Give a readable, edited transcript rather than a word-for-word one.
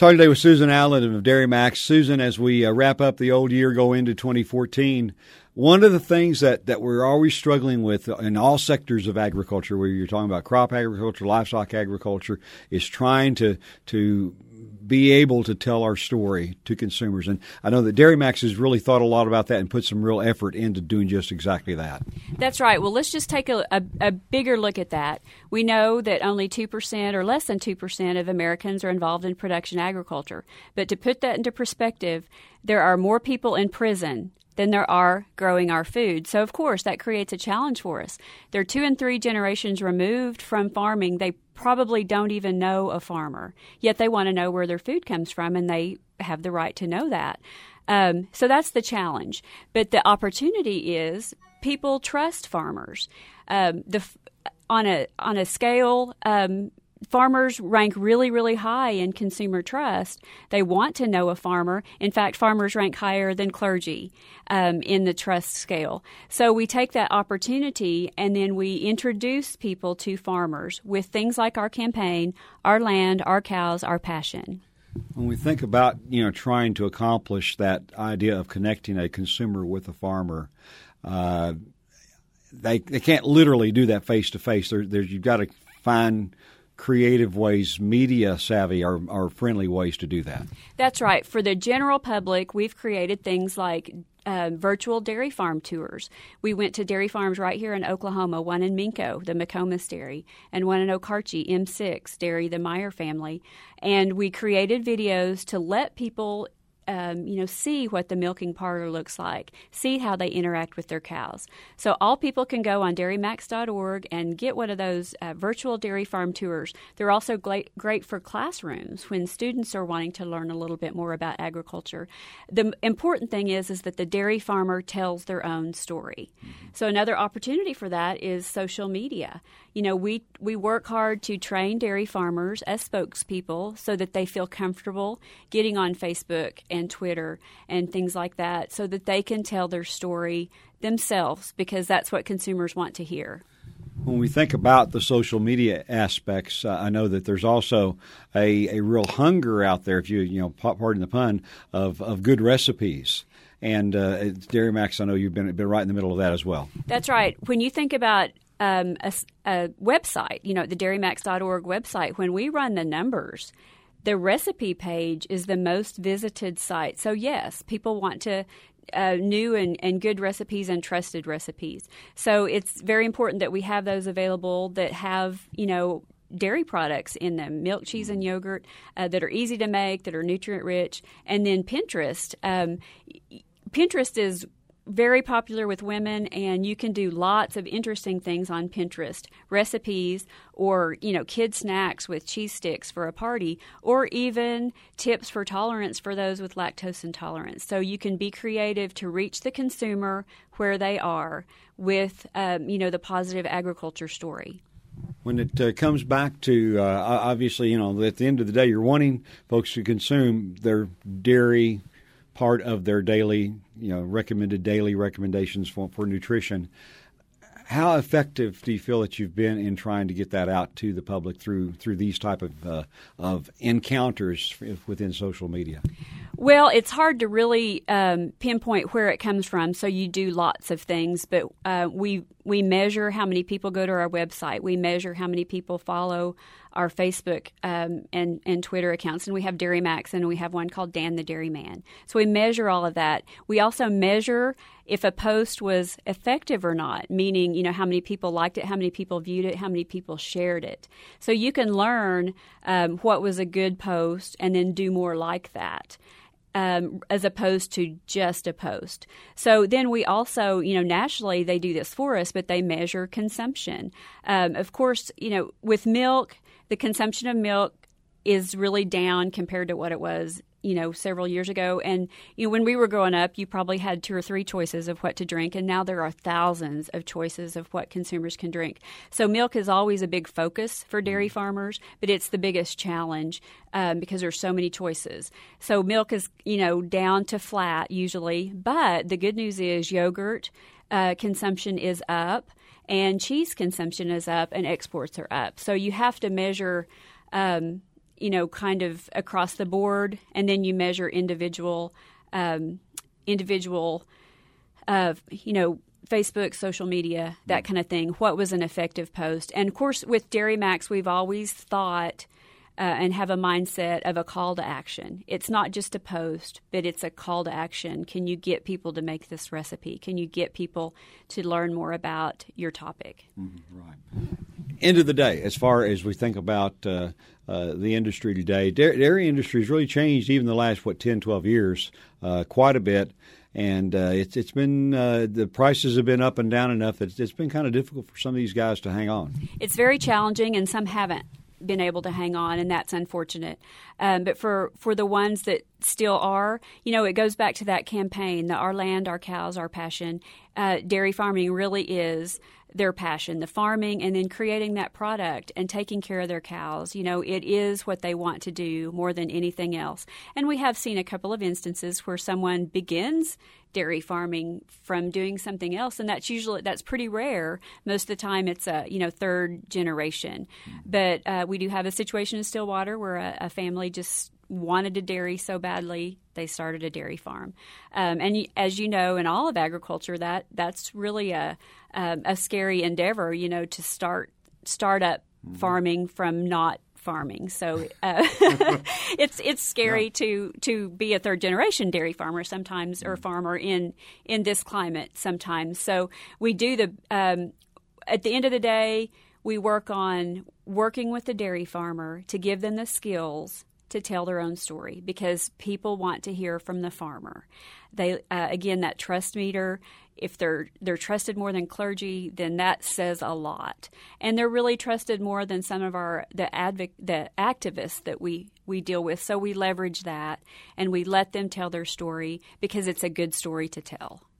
Talking today with Susan Allen of Dairy Max. Susan, as we wrap up the old year, go into 2014, one of the things that we're always struggling with in all sectors of agriculture, where you're talking about crop agriculture, livestock agriculture, is trying to be able to tell our story to consumers. And I know that Dairy Max has really thought a lot about that and put some real effort into doing just exactly that. That's right. Well, let's just take a bigger look at that. We know that only 2% or less than 2% of Americans are involved in production agriculture. But to put that into perspective, there are more people in prison than there are growing our food. So, of course, that creates a challenge for us. They're 2 and 3 generations removed from farming. They probably don't even know a farmer, yet they want to know where their food comes from, and they have the right to know that. So that's the challenge. But the opportunity is people trust farmers. On a scale, farmers rank really, really high in consumer trust. They want to know a farmer. In fact, farmers rank higher than clergy in the trust scale. So we take that opportunity and then we introduce people to farmers with things like our campaign, our land, our cows, our passion. When we think about, trying to accomplish that idea of connecting a consumer with a farmer, they can't literally do that face to face. You've got to find creative ways, media savvy are friendly ways to do that. That's right. For the general public, we've created things like virtual dairy farm tours. We went to dairy farms right here in Oklahoma, one in Minco, the McComas Dairy, and one in Okarche, M6 Dairy, the Meyer family. And we created videos to let people see what the milking parlor looks like, see how they interact with their cows. So all people can go on dairymax.org and get one of those virtual dairy farm tours. They're also great for classrooms when students are wanting to learn a little bit more about agriculture. The important thing is that the dairy farmer tells their own story. So another opportunity for that is social media. We work hard to train dairy farmers as spokespeople so that they feel comfortable getting on Facebook and Twitter and things like that so that they can tell their story themselves, because that's what consumers want to hear. When we think about the social media aspects, I know that there's also a real hunger out there, if you pardon the pun, of good recipes. And Dairy Max, I know you've been right in the middle of that as well. That's right. When you think about a website, the dairymax.org website, when we run the numbers, the recipe page is the most visited site. So, yes, people want to new and good recipes and trusted recipes. So it's very important that we have those available that have, dairy products in them, milk, cheese, and yogurt that are easy to make, that are nutrient-rich. And then Pinterest. Pinterest is very popular with women, and you can do lots of interesting things on Pinterest. Recipes or, kid snacks with cheese sticks for a party, or even tips for tolerance for those with lactose intolerance. So you can be creative to reach the consumer where they are with, the positive agriculture story. When it comes back to, obviously, at the end of the day, you're wanting folks to consume their dairy part of their daily, recommended daily recommendations for nutrition. How effective do you feel that you've been in trying to get that out to the public through these type of encounters within social media? Well, it's hard to really pinpoint where it comes from, so you do lots of things, but we measure how many people go to our website. We measure how many people follow our Facebook and Twitter accounts, and we have Dairy Max, and we have one called Dan the Dairyman. So we measure all of that. We also measure if a post was effective or not, meaning, how many people liked it, how many people viewed it, how many people shared it. So you can learn what was a good post and then do more like that. As opposed to just a post. So then we also, nationally they do this for us, but they measure consumption. Of course, with milk, the consumption of milk is really down compared to what it was, several years ago. And, when we were growing up, you probably had 2 or 3 choices of what to drink, and now there are thousands of choices of what consumers can drink. So milk is always a big focus for dairy farmers, but it's the biggest challenge because there's so many choices. So milk is, down to flat usually, but the good news is yogurt consumption is up, and cheese consumption is up, and exports are up. So you have to measure kind of across the board, and then you measure individual, Facebook, social media, that kind of thing. What was an effective post? And of course, with Dairy Max, we've always thought and have a mindset of a call to action. It's not just a post, but it's a call to action. Can you get people to make this recipe? Can you get people to learn more about your topic? Right. End of the day, as far as we think about the industry today, dairy industry has really changed even the last, 10, 12 years, quite a bit. And it's been the prices have been up and down enough that it's been kind of difficult for some of these guys to hang on. It's very challenging, and some haven't been able to hang on, and that's unfortunate. But for the ones that still are, it goes back to that campaign, the Our Land, Our Cows, Our Passion. Dairy farming really is their passion, the farming, and then creating that product and taking care of their cows. It is what they want to do more than anything else. And we have seen a couple of instances where someone begins dairy farming from doing something else, and that's pretty rare. Most of the time it's a third generation. But we do have a situation in Stillwater where a family just wanted to dairy so badly they started a dairy farm. And as you know, in all of agriculture, that's really a scary endeavor, to start up farming from not farming. So it's scary to be a third generation dairy farmer sometimes, or farmer in this climate sometimes. So we do at the end of the day, we work on working with the dairy farmer to give them the skills to tell their own story, because people want to hear from the farmer. They again, that trust meter, if they're trusted more than clergy, then that says a lot. And they're really trusted more than some of the activists that we deal with. So we leverage that, and we let them tell their story because it's a good story to tell.